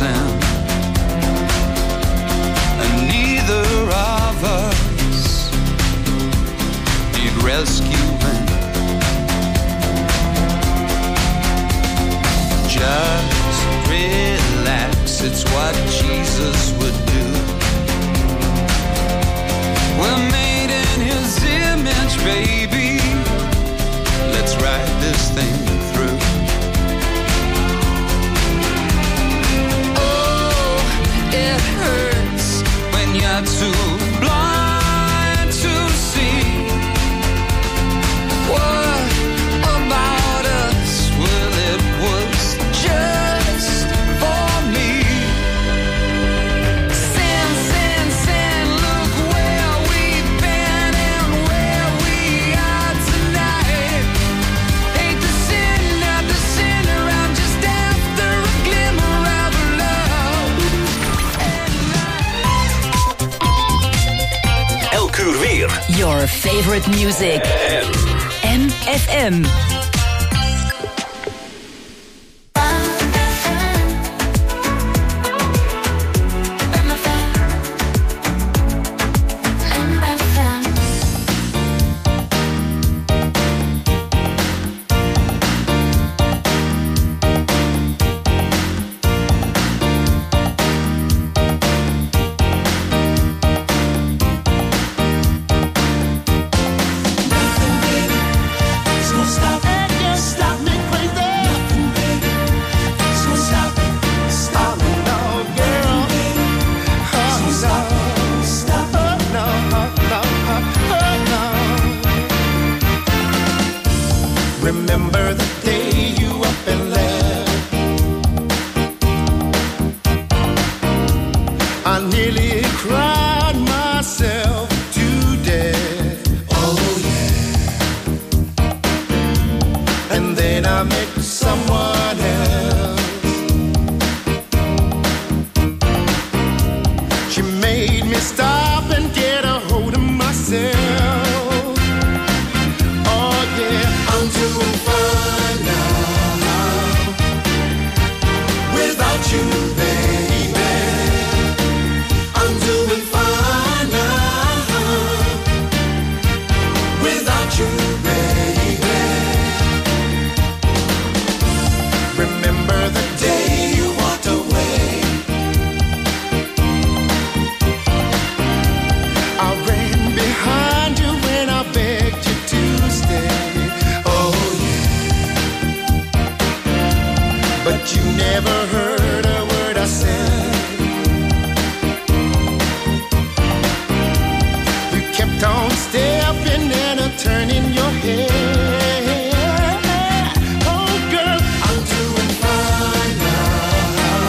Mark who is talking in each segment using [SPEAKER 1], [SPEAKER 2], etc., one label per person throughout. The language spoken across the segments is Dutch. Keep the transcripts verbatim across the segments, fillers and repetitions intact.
[SPEAKER 1] sin, and neither of us need rescuing. Just relax, it's what Jesus would do. We're made in His image, baby. Let's ride this thing through. Oh, it hurts when you're too blind to see. What about us? Well, it was just for me. Sin, sin, sin, look where we've been and where we are tonight. Ain't the sin, not the sinner, I'm just after a glimmer of love.
[SPEAKER 2] Elk uur weer.
[SPEAKER 3] Your favorite music. M F M.
[SPEAKER 4] Remember the day you up and left. I nearly cried myself to death. Oh yeah. And then I met someone else. She made me stop and get a hold of myself. Doing fine now without you, baby. I'm doing fine now without you, baby. Remember the day you walked away. I ran behind you when I begged you to stay. But you never heard a word I said. You kept on stepping and a turning your head. Oh girl, I'm doing fine now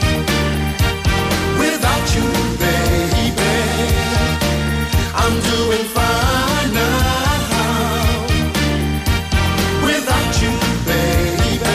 [SPEAKER 4] without you, baby. I'm doing fine now without you, baby.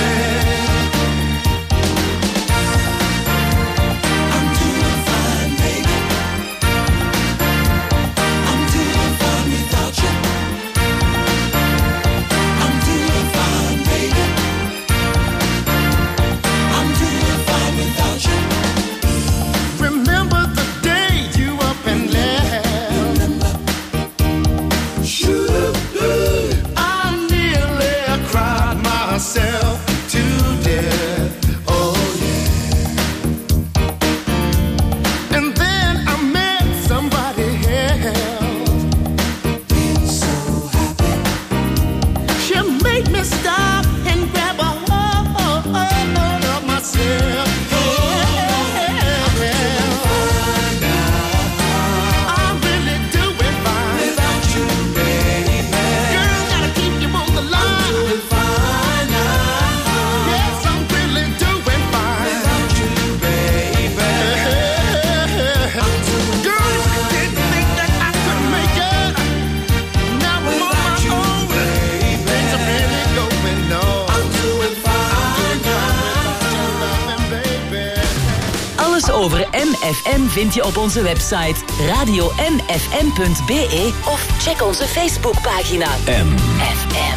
[SPEAKER 3] over M F M vind je op onze website radio m f m punt b e of check onze Facebookpagina M F M.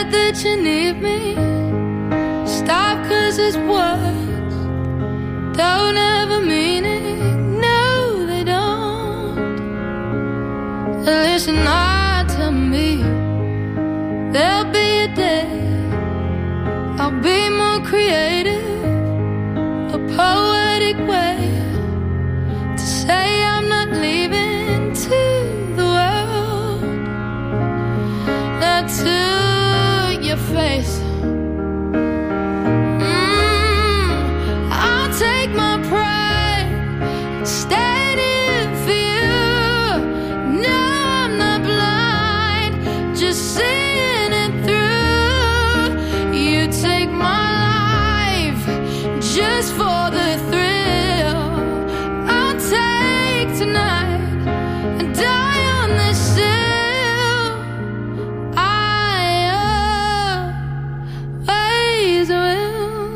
[SPEAKER 1] glad that you need me. Stop, 'cause it's words don't ever mean it. No, they don't. Listen hard to me. There'll be a day I'll be more creative, a poetic way to say I'm not leaving to the world. Not to your face. Mm, I'll take my pride, stand in for you. No, I'm not blind, just seeing it through. You take my life just for the thrill. I'll take tonight and die on this hill. I always will.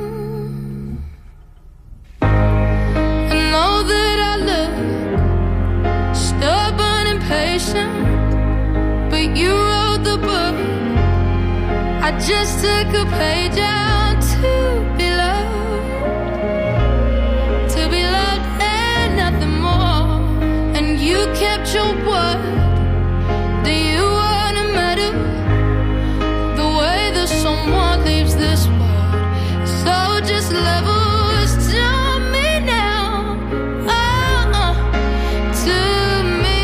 [SPEAKER 1] I know that I look stubborn and patient, but you wrote the book. I just took a page out to be loved, to be loved and nothing more. And you kept your word. Do you wanna matter the way that someone leaves this world? So just level us to me now. Oh, uh, to me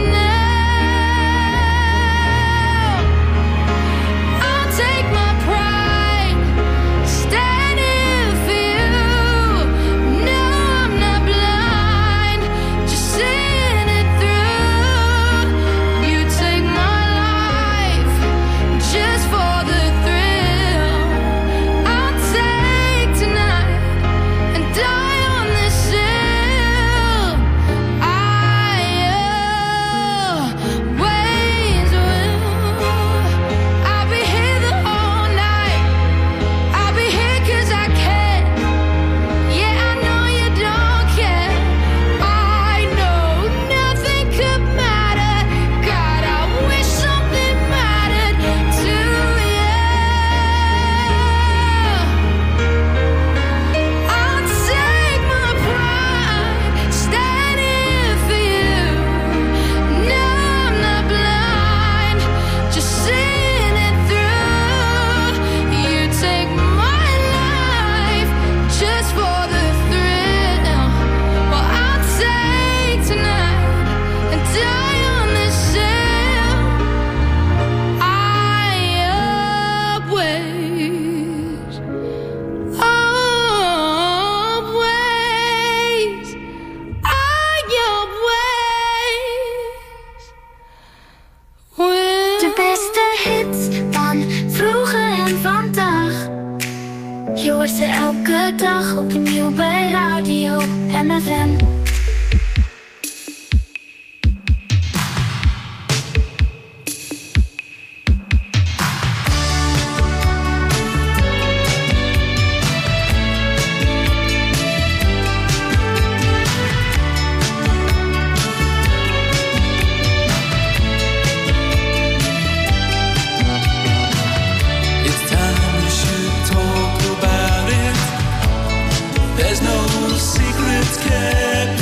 [SPEAKER 1] now. I'll take my pride, stand in for you. No, I'm not blind, just seeing it through. You take my life just for the thrill. I'll take tonight and die on this hill. I always will. I'll be here the whole night. I'll be here 'cause I can. Yeah, I know you don't care. I know nothing could matter. God, I wish something mattered to you. I'll take my pride, stand in for you. No, I'm not blind, just seeing it through. You take my life just for the thrill. Well, I'll take tonight and die on this hill. I always, always, I always will.
[SPEAKER 2] De beste hits van vroeger en vandaag. Je hoort ze elke dag opnieuw bij Radio M F M.
[SPEAKER 5] It's time we should talk about it. There's no secrets kept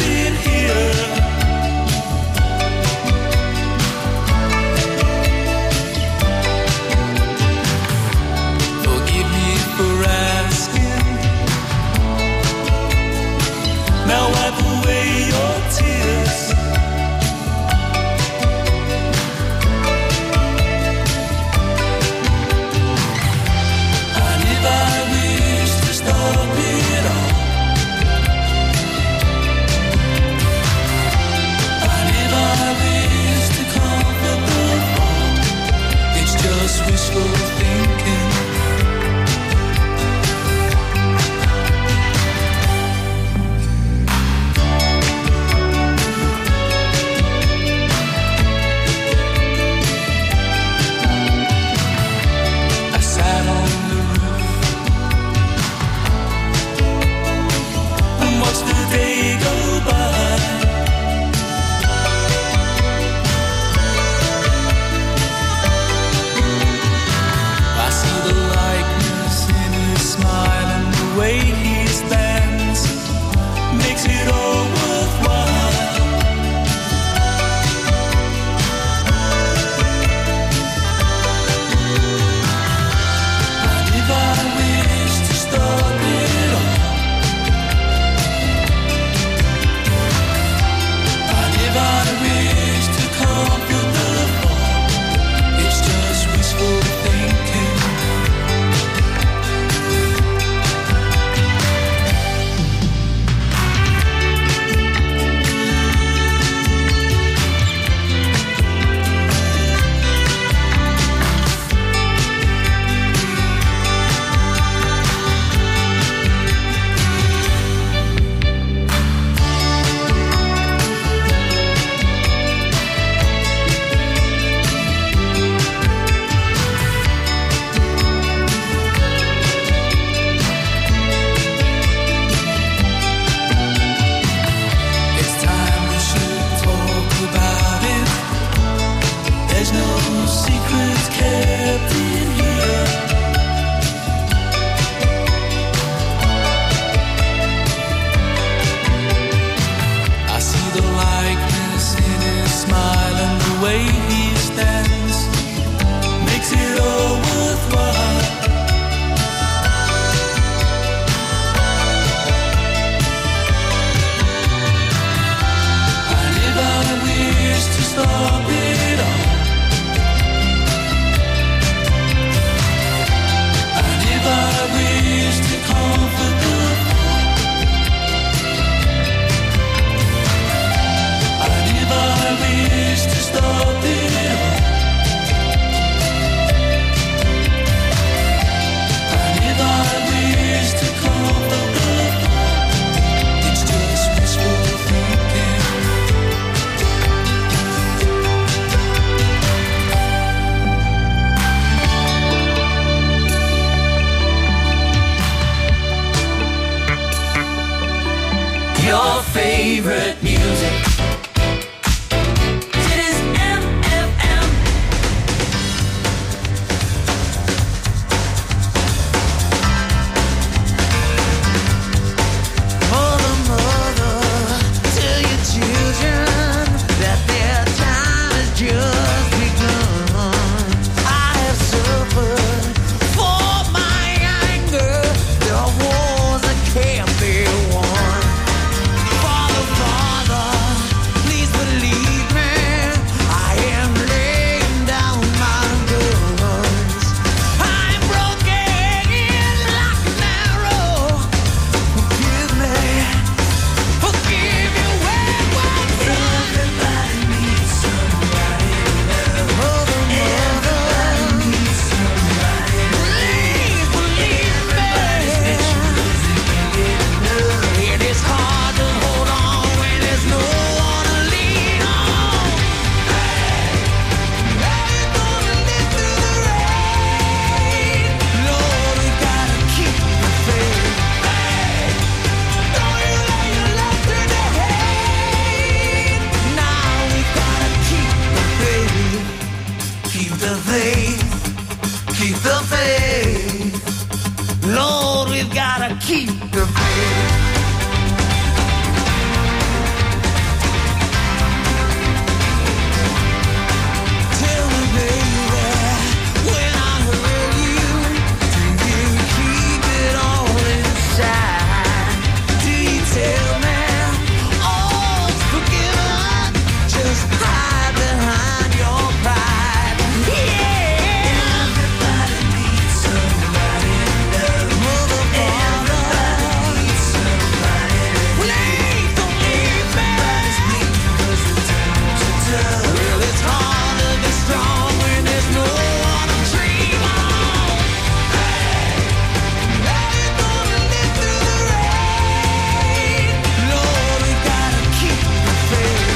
[SPEAKER 5] your favorite music. Dit is M F M.
[SPEAKER 4] Mother, mother, tell your children that their time has just begun. I have suffered for my anger. There are wars that can't be won. Father, Father, please believe me. I am laying down my guns. I'm broken like an arrow. Forgive me, forgive you when one everybody needs somebody to love. Mother, mother, needs somebody. Please believe me. It is hard to hold on when there's no one to lean on. Now you're gonna live through the rain. Lord, we gotta keep the faith. Don't you let your love turn to hate. Now we gotta keep the faith. Keep the faith. Keep the faith. Lord, we've gotta keep the faith. Tell me, baby, when I hurt you, do you keep it all inside? Do you tell me all's forgiven? Just hide behind your pride. Yeah, everybody needs somebody to love. Mother, Father, needs somebody to please don't leave me. Because the times are tough. Well, it's hard to be strong when there's no one to dream on. Now you're gonna live through the rain. Lord, we gotta keep the faith.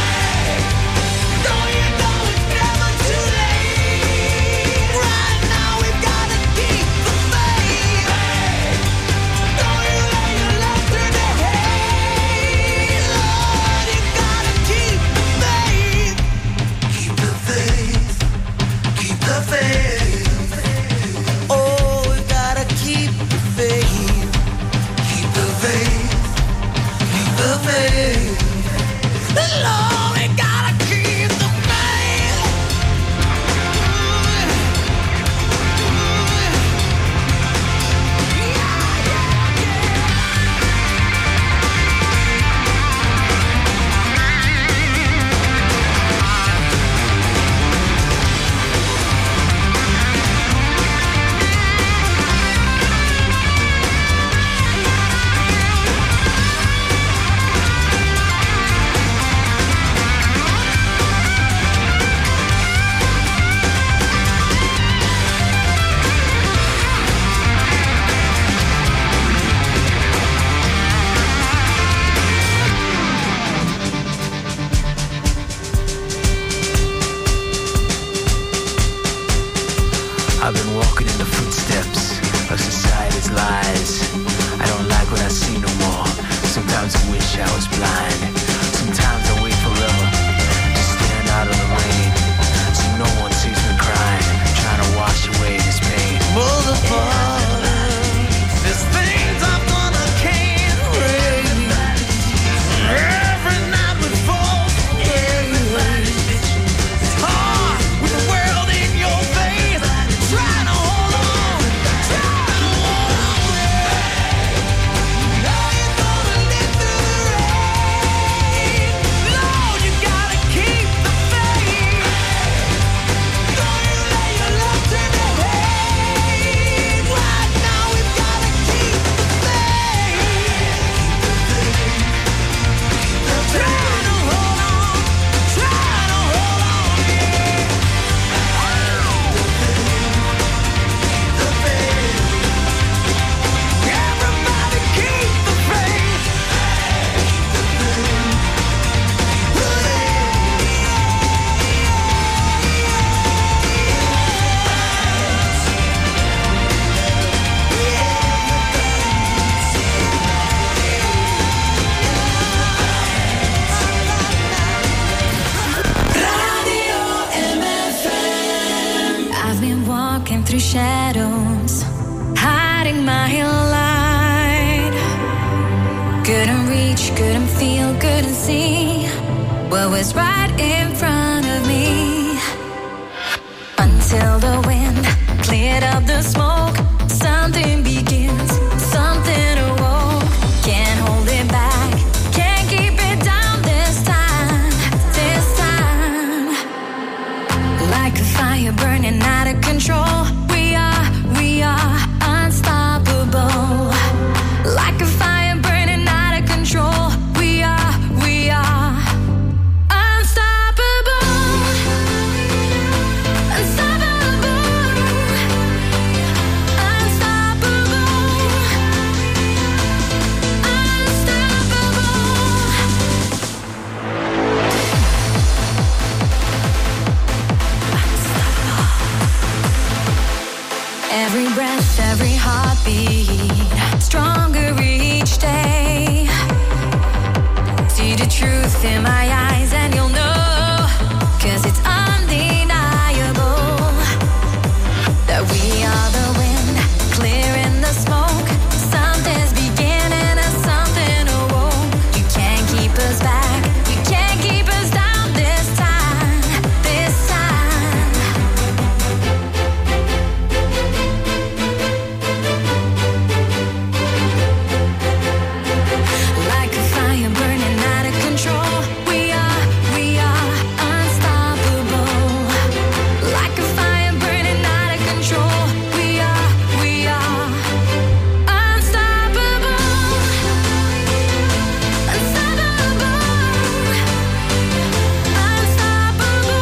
[SPEAKER 4] Don't you know it's never too late? Right now we've gotta keep the faith. Don't you let your love turn to hate. Lord, you gotta keep the faith. Keep the faith. Keep the faith. Oh, we gotta keep the faith. Keep the faith. Keep the faith. Lord, we gotta keep the faith.
[SPEAKER 6] I've been walking in the footsteps of society's lies. I don't like what I see no more. Sometimes I wish I was blind. Sometimes I wait forever to stand out of the rain, so no one sees me crying, trying to wash away this pain.
[SPEAKER 4] Mother, Father, there's things I'm gonna can't raise. Every night we fall. It's hard with the world in your face. Trying to hold on, trying to hold on. Now you're gonna live through the rain.
[SPEAKER 7] couldn't feel, couldn't see what was right in front of me. Until the wind cleared up the smoke, something begins, something awoke. Can't hold it back, can't keep it down this time, this time. Like a fire burning out of control, we are, we are unstoppable. Like a fire burning out of control, we are, we are unstoppable. Unstoppable. Unstoppable. Every breath, every heartbeat, stronger each day. See the truth in my eyes and you'll know, 'cause it's undeniable that we are the wind, clearing the smoke. Something's beginning and something awoke. You can't keep us back, you can't keep us down this time, this time. Like a fire burning out of control, we are, we are unstoppable. Like a fire burning out of control, we are, we are unstoppable. Unstoppable. Unstoppable.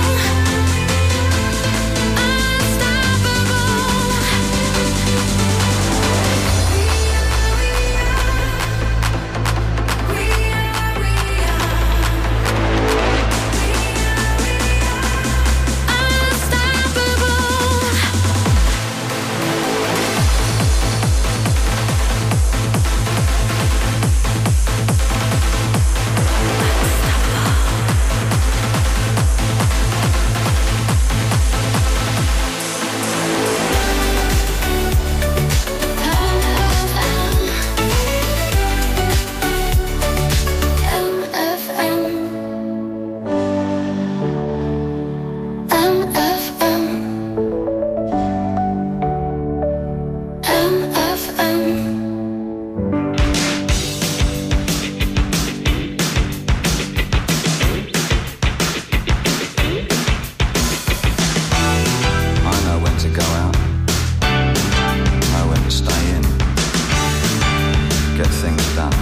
[SPEAKER 8] I know when to go out, know when to stay in, get things done.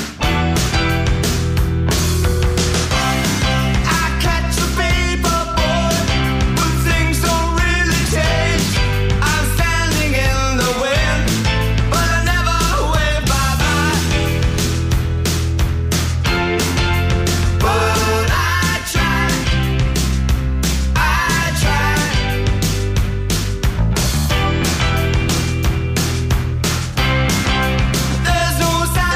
[SPEAKER 4] I catch a paper boy, but things don't really change. I'm standing in the wind, but I never wave bye-bye. But I try, I try. There's no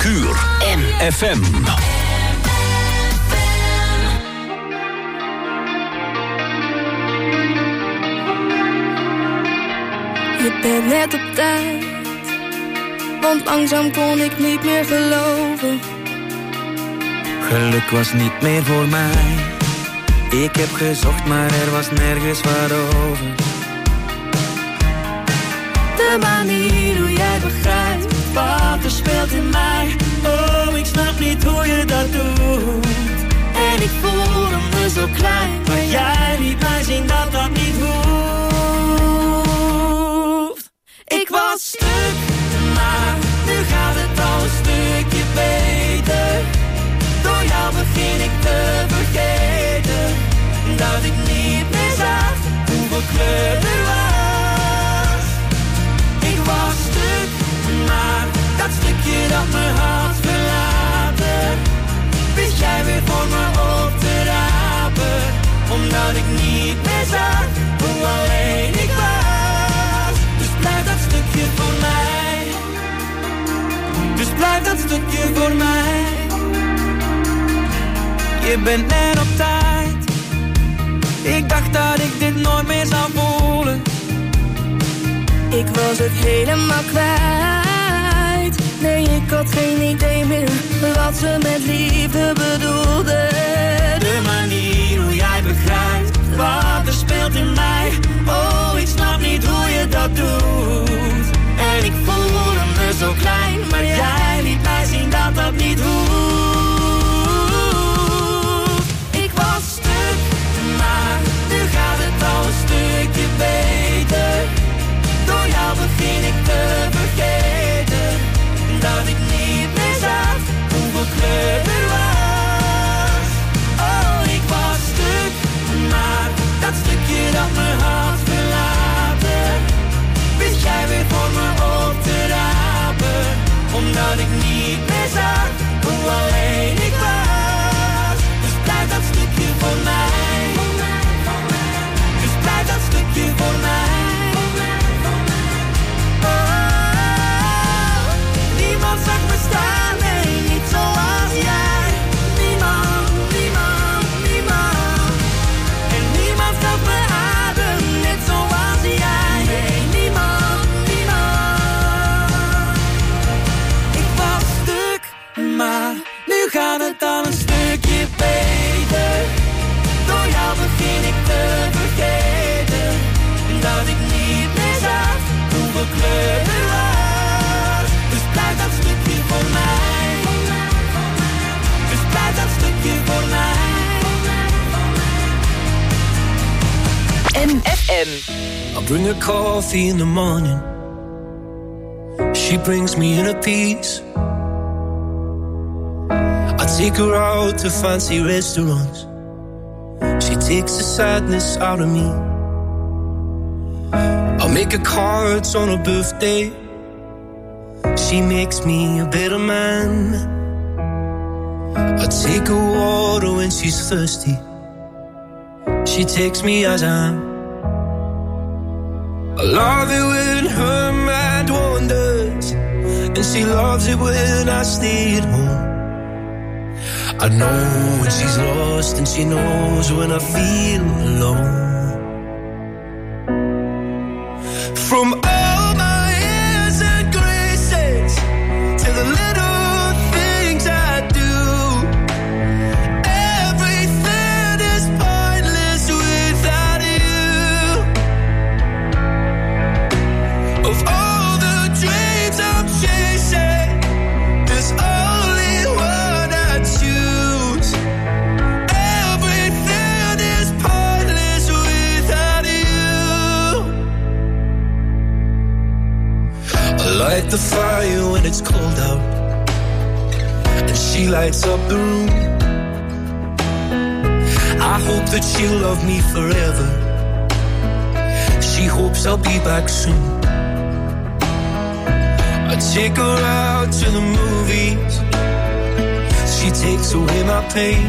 [SPEAKER 9] Kuur. M F M.
[SPEAKER 10] Je bent net op tijd, want langzaam kon ik niet meer geloven.
[SPEAKER 11] Geluk was niet meer voor mij. Ik heb gezocht, maar er was nergens waarover.
[SPEAKER 10] De manier hoe jij begrijpt wat er speelt in mij. Oh, ik snap niet hoe je dat doet. En ik voelde me zo klein, maar jij liet mij zien dat dat niet hoeft. Ik was stuk, maar nu gaat het al een stukje beter. Door jou begin ik te vergeten dat ik niet meer zag hoeveel kleur er was. Ik was stuk, maar dat stukje dat me had verlaten, wist jij weer voor me op te rapen. Omdat ik niet meer zag hoe alleen ik was. Dus blijf dat stukje voor mij. Dus blijf dat stukje voor mij.
[SPEAKER 11] Je bent net op tijd. Ik dacht dat ik dit nooit meer zou voelen.
[SPEAKER 10] Ik was het helemaal kwijt. Nee, ik had geen idee meer wat ze met liefde bedoelde. De manier hoe jij begrijpt wat er speelt in mij. Oh, ik snap niet hoe je dat doet. En ik voelde me zo klein, maar jij liet mij zien dat dat niet hoeft. Ik was stuk, maar nu gaat het al een stukje beter. Door jou begin ik te vergeten dat ik niet meer zag hoeveel kleur er was. Oh, ik was stuk, maar dat stukje dat me had verlaten, wist jij weer voor me op te rapen. Omdat ik niet meer zag hoe alleen ik was. Dus blijf dat stukje voor mij. Dus blijf dat stukje voor mij. Niemand zag me staan, nee, niet zoals jij. Niemand, niemand, niemand. En niemand gaf me adem, net zoals jij. Nee, niemand, niemand. Ik was stuk, maar nu gaat het al een stukje beter. Door jou begin ik te vergeten dat ik niet meer zag hoeveel kleur er was. Blijf dat stukje voor mij. Dus blijf dat stukje voor mij.
[SPEAKER 3] M F M.
[SPEAKER 12] I bring her coffee in the morning. She brings me inner peace. I take her out to fancy restaurants. She takes the sadness out of me. I make her cards on her birthday. She makes me a better man. I take her water when she's thirsty. She takes me as I am. I love it when her mind wanders, and she loves it when I stay at home. I know when she's lost, and she knows when I feel alone. From all my years and graces to the little things I do, everything is pointless without you. Of all the dreams I'm chasing, there's only one I choose. Everything is pointless without you. I light the fire when it's cold out, and she lights up the room. I hope that she'll love me forever. She hopes I'll be back soon. I take her out to the movies. She takes away my pain.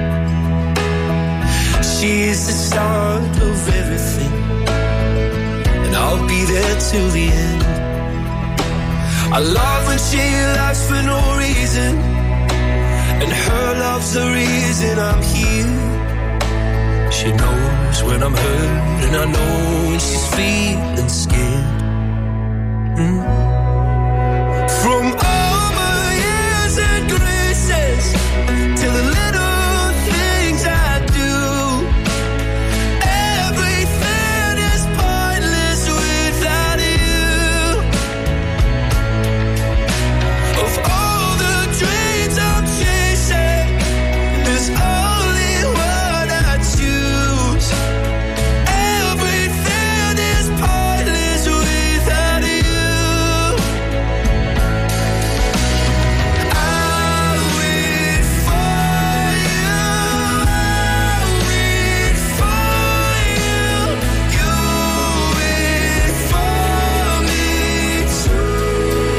[SPEAKER 12] She is the start of everything, and I'll be there till the end. I love when she laughs for no reason, and her love's the reason I'm here. She knows when I'm hurt, and I know when she's feeling scared. Mm. From all my years and graces to the little things I do, everything is pointless without you. Of all the dreams I'm chasing, there's only one I choose. Everything is pointless without you. I wait for you, I wait for you, you wait for me too.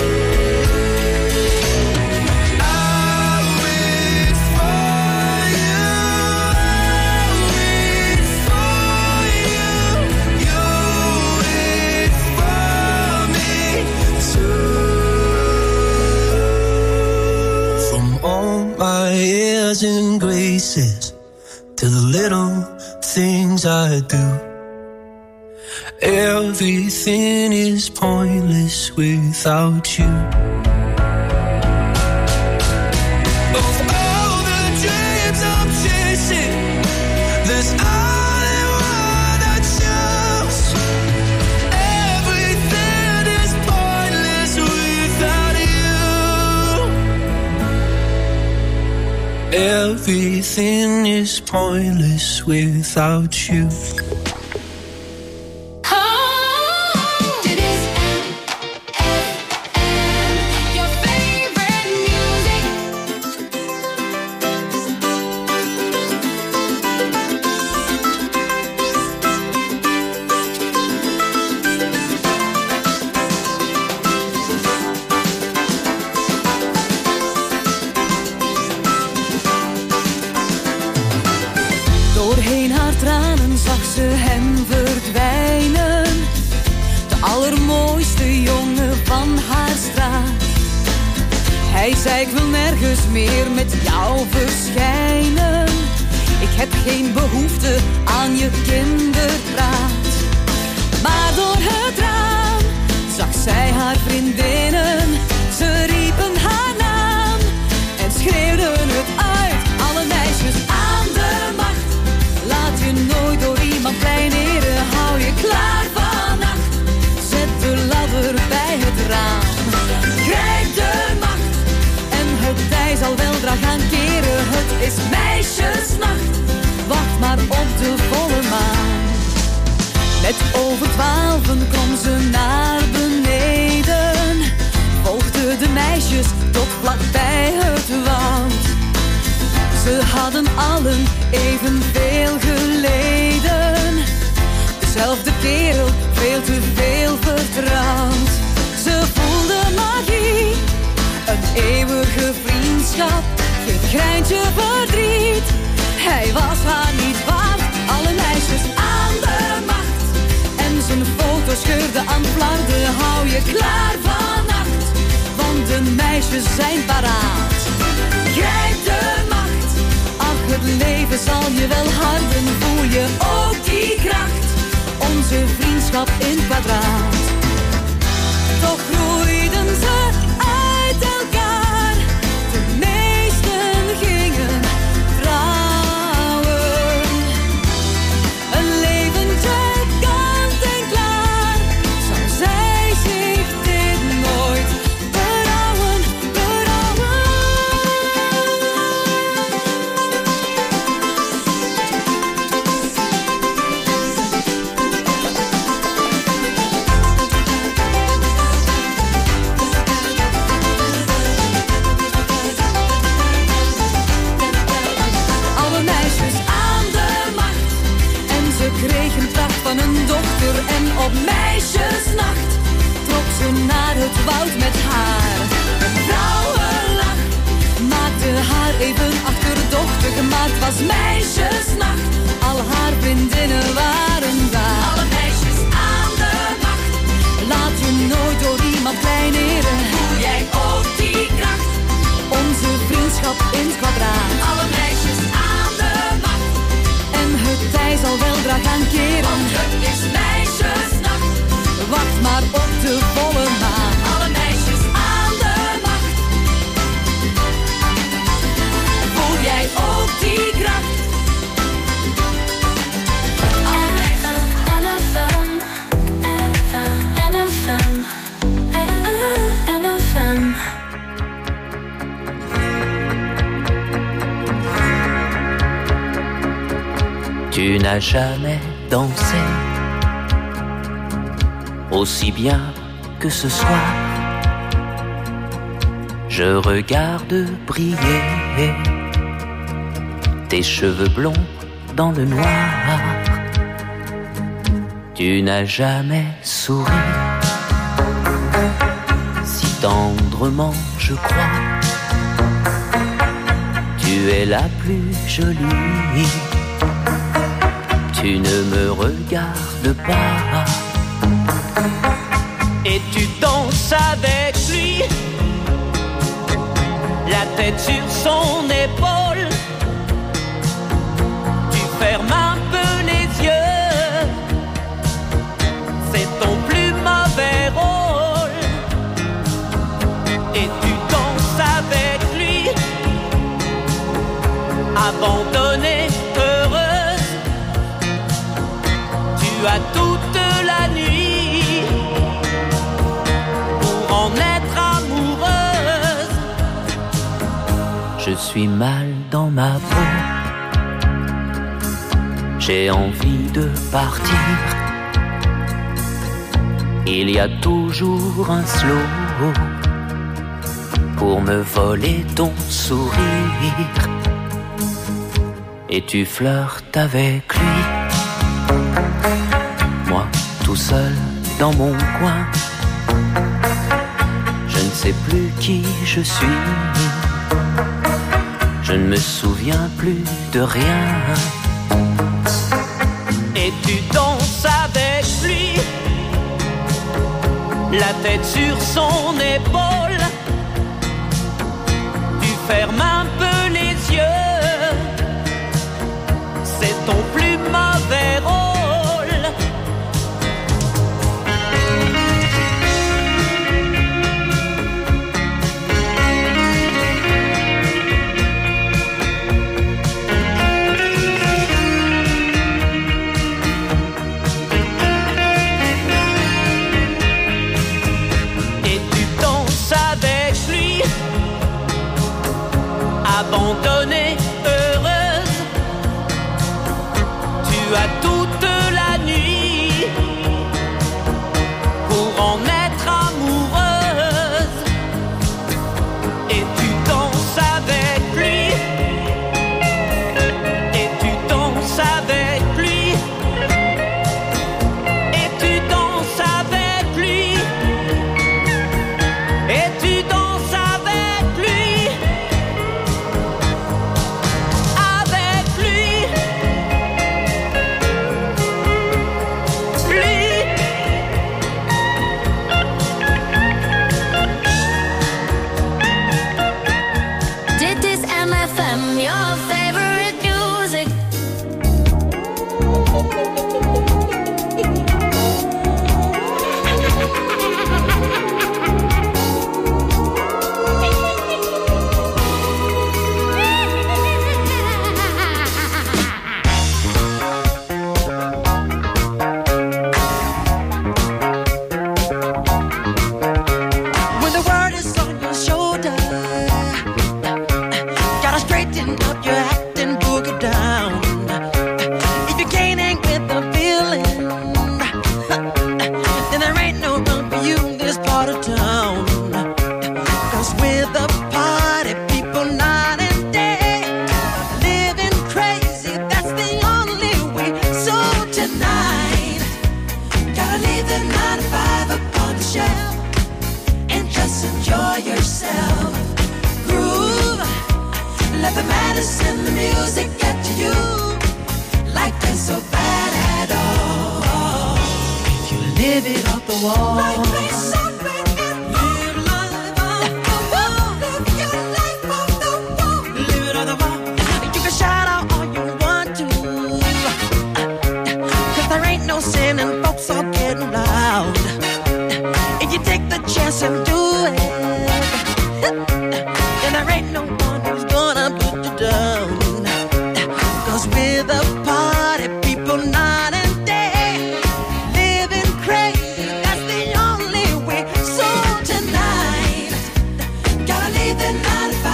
[SPEAKER 12] I wait for you, I wait for you, you wait for me too. From all my airs and graces to the little things I do, everything is pointless without you. Of all the dreams I'm chasing, there's only one I choose. Everything is pointless without you. Everything is pointless without you.
[SPEAKER 2] Dit is M F M, your favorite music.
[SPEAKER 13] Doorheen haar tranen zag ze hem verdwijnen. De allermooiste jongen van haar straat. Hij zei ik wil nergens meer met jou verschijnen. Ik heb geen behoefte aan je kinderpraat. Maar door het raam zag zij haar vriendinnen. Ze riepen haar naam en schreeuwden het uit. Alle meisjes aan de macht. Laat je nooit door iemand kleineren. Hou je klaar vannacht. Zet de ladder bij het raam. Grijp de macht. En het tij zal weldra gaan keren. Het is meisjesnacht. Wacht maar op de volle maan. Net over twaalfen kwam ze naar beneden. Volgde de meisjes tot vlak bij het wand. Ze hadden allen evenveel geleden. Dezelfde kerel, veel te veel vertrouwd. Ze voelde magie, een eeuwige vriendschap. Geen greintje verdriet, hij was haar niet waard. Alle meisjes aan de macht. En zijn foto scheurde aan flarden. Hou je klaar vannacht, want de meisjes zijn paraat. Grijp de macht. Ach, het leven zal je wel harden. Voel je ook die kracht. Onze vriendschap in kwadraat. Toch groeiden ze uit elkaar. De meesten gingen trouwen. Een leventje kant en klaar. Zou zij zich dit nooit berouwen, berouwen? Alle meisjes aan de macht. En ze kregen kracht van een dochter. En op meisjesnacht trok ze naar het woud met haar. Een vrouwenlach maakte haar even achterdochtig. Maar het was meisjesnacht. Al haar vriendinnen waren daar. Alle meisjes aan de macht. Laat je nooit door iemand kleineren.
[SPEAKER 14] n'as jamais dansé aussi bien que ce soir. Je regarde briller tes cheveux blonds dans le noir. Tu n'as jamais souri si tendrement, je crois. Tu es la plus jolie. Tu ne me regardes pas.
[SPEAKER 10] Et tu danses avec lui, la tête sur son épaule. Tu fermes un peu les yeux, c'est ton plus mauvais rôle. Et tu danses avec lui, abandonnée, heureuse. Tu as toute la nuit pour en être amoureuse.
[SPEAKER 14] Je suis mal dans ma peau. J'ai envie de partir. Il y a toujours un slow pour me voler ton sourire. Et tu flirtes avec lui. Moi, tout seul dans mon coin, je ne sais plus qui je suis. Je ne me souviens plus de rien.
[SPEAKER 10] Et tu danses avec lui, la tête sur son épaule. Tu fermes un peu les yeux, c'est ton plus mauvais rôle. Abandonnée, heureuse, tu as toute la nuit pour en être amoureuse. Et tu danses avec lui, et tu danses avec lui, et tu danses avec lui, et tu danses avec lui.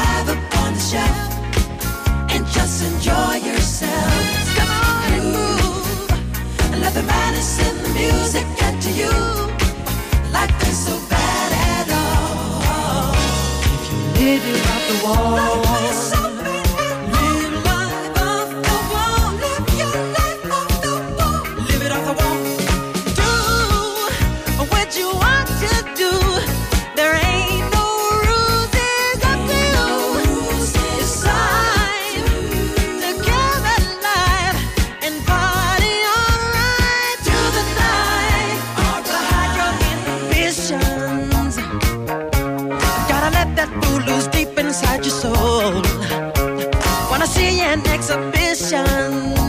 [SPEAKER 15] Enjoy yourself. Come on and move.
[SPEAKER 10] live it off the wall. Live life off the wall. Live your life off the wall. Live it off the wall. Do what you want to do. There ain't no rules, it's up to you. Decide to give it life and party alright through the night. To hide your ambitions. Gotta let that fool loose deep inside your soul. Wanna see an exhibition.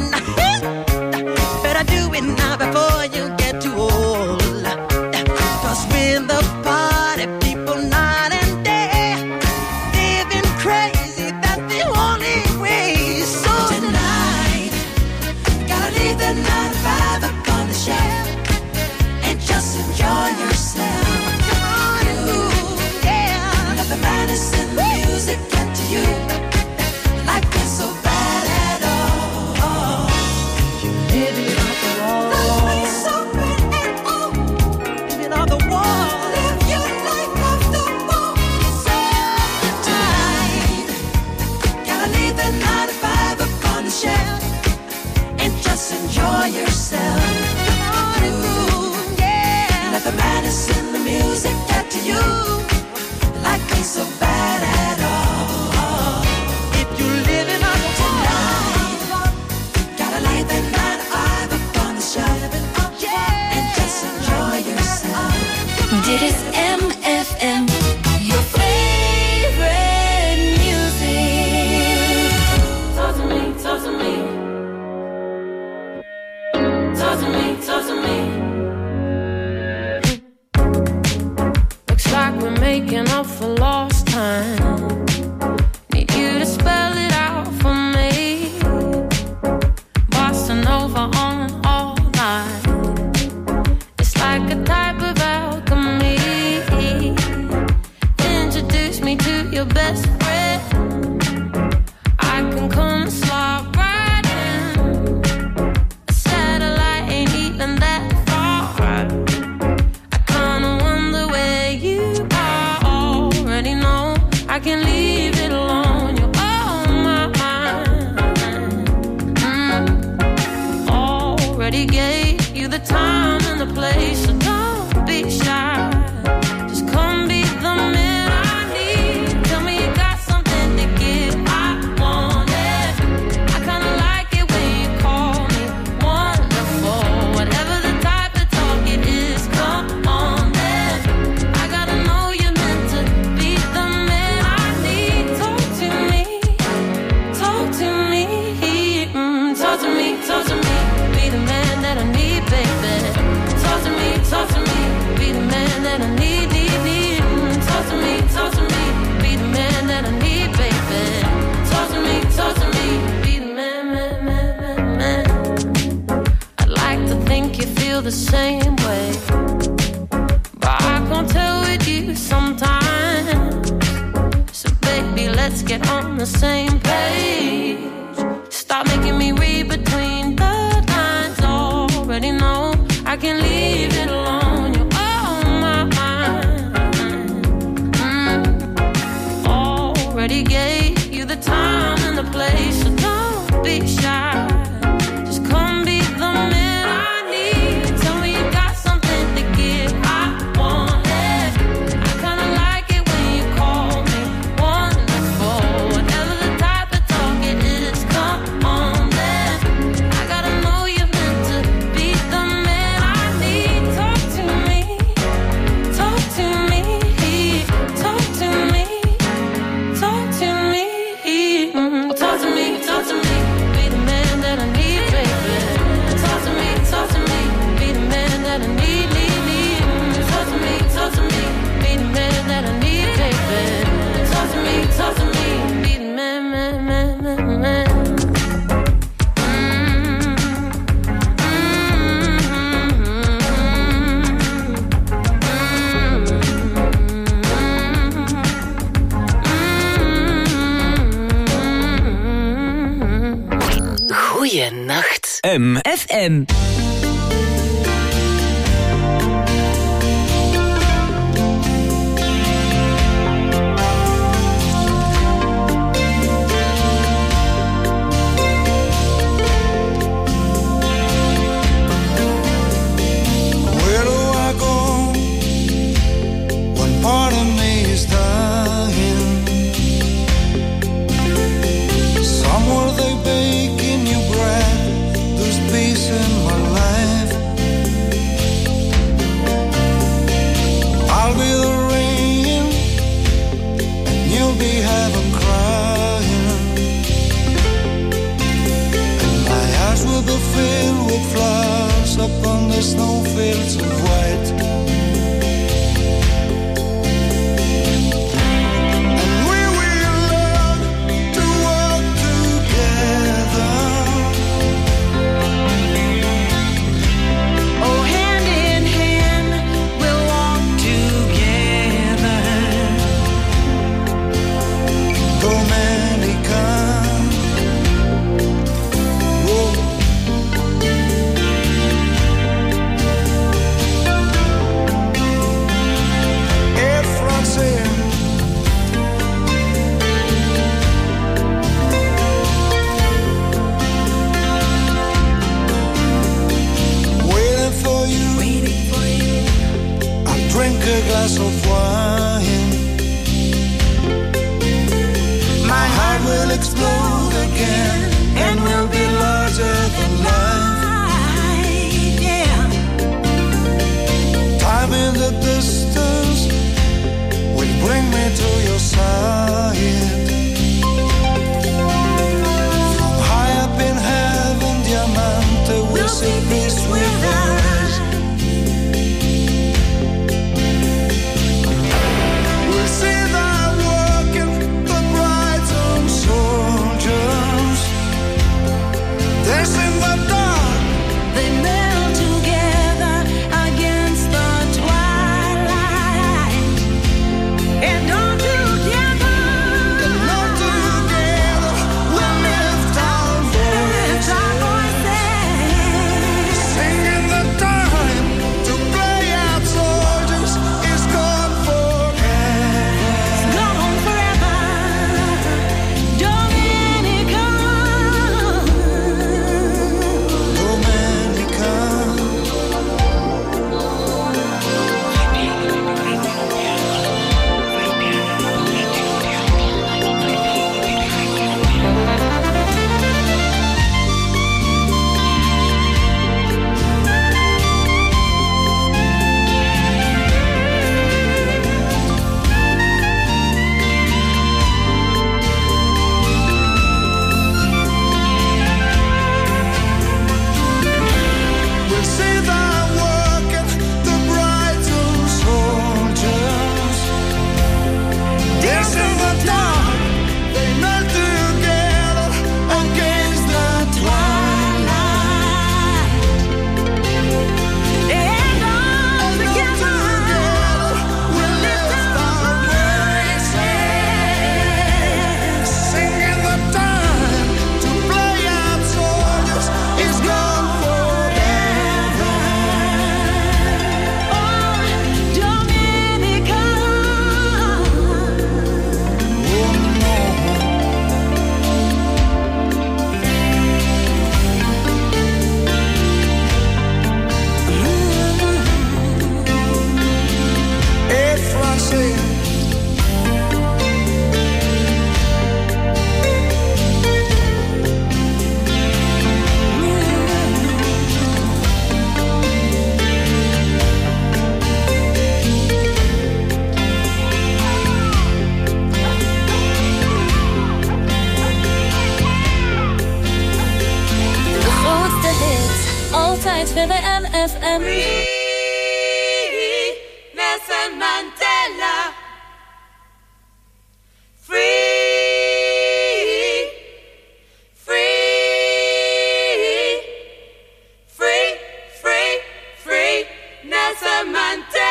[SPEAKER 10] Better do it now before you get too old. Cause with the party people night and day, living crazy, that's the only way. So tonight, gotta leave the nine to five up on the shelf and just enjoy yourself. Come on, ooh, yeah. Let the madness and the music get to you. Life ain't so bad at all. Live it off the wall. Life ain't so bad at all. Live it off the wall. Live your life off the wall. So tonight, gotta leave the nine to five up on the shelf and just enjoy yourself. Come on, ooh, yeah. Let the madness and the music get to you. Life ain't so bad at all. If you live in on the tonight, gotta lay the nine to five up on the shelf and just enjoy yourself.
[SPEAKER 7] Dit is M F M, your favorite music.
[SPEAKER 5] Talk to me, talk to me. Talk to me, talk to me.
[SPEAKER 15] Looks like we're making up for lost time. Need you to spell it out for me. Bossa Nova on all night. It's like a type of alchemy. Introduce me to your best friend. I can come and slide right in. A satellite ain't even that far. I kinda wonder where you are. Already know I can leave it alone. You're on my mind. Mm. Already gave you the time and the place, so don't be shy. Just come be the man I need. Tell me you got something to give. I want it. I kinda like it when you call me wonderful. Whatever the type of talk it is, come on then. I gotta know you're meant to be the man I need. Talk to me, talk to me, mm, talk to me, talk to me. Be the man that I need, baby. Talk to me, talk to me. Be the man that I need, need, need. Mm, talk to me, talk to me. Be the man that I need, baby. Talk to me, talk to me. Be the man, man, man, man, man. I'd like to think you feel the same way, but I can't tell with you sometimes. So baby, let's get on the same page. Stop making me read between the lines. Already know I can leave it alone. You're on my mind. Mm. Already gave you the time and the place, so don't be shy. Just come be the man I need. Tell me you got something to give. I want it. I kinda like it when you call me wonderful. Whatever the type of talk it is, come on then. I gotta know you're meant to be the man I need. Talk to me, talk to me, talk to me, talk to me, mm, talk to me, talk to me. Be the man that I need, baby. Talk to me, talk to me. Be the man that I need, need, need. Mm, talk to me, talk to me. Be the man that I need, baby. Talk to me, talk to me. Be the man, man, man, man, man.
[SPEAKER 3] Goeienacht.
[SPEAKER 9] M.
[SPEAKER 3] F M.
[SPEAKER 12] there's no fields of white. And we will learn to walk together.
[SPEAKER 10] Oh, hand in hand, we'll walk together.
[SPEAKER 12] Dominica. Whoa. Air France Air. Waiting for you.
[SPEAKER 10] Waiting for you.
[SPEAKER 12] I'll drink a glass of wine. My heart will explode again, and will be larger than life.
[SPEAKER 10] Yeah.
[SPEAKER 12] Time in the distance will bring me to your side. From high up in heaven, Diamante will see peace with us. We'll see thy working, the brides and soldiers. Dance in the dark.
[SPEAKER 10] They melt together against the twilight. And all together,
[SPEAKER 12] And all together we'll lift our
[SPEAKER 10] lift our voices.
[SPEAKER 12] Singing the time to play out soldiers is gone forever.
[SPEAKER 10] Gone forever. Dominica.
[SPEAKER 12] Dominica. We'll see thy working, the brides and soldiers. Dance in the dark, they melt together against the twilight.
[SPEAKER 10] And all
[SPEAKER 12] And all
[SPEAKER 10] together,
[SPEAKER 12] together we'll lift our voices. Singing the time to play out soldiers is gone forever.
[SPEAKER 10] oh, Dominica.
[SPEAKER 12] Air France.
[SPEAKER 7] De grootste hits, altijd verder N F M.
[SPEAKER 5] Nelson Mandela. Free, free, free, free, free, Nelson Mandela.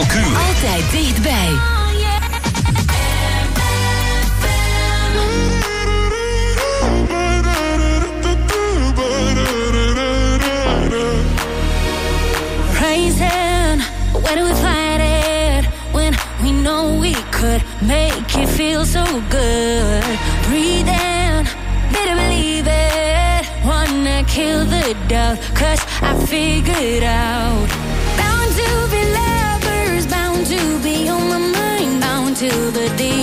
[SPEAKER 9] uur.
[SPEAKER 3] Altijd dichtbij.
[SPEAKER 7] Raising, where do we fight it? When we know we could make it feel so good. Breathing, better believe it. Wanna kill the doubt, cause I figured out. Bound to be lovers, bound to be on my mind. Bound to the deep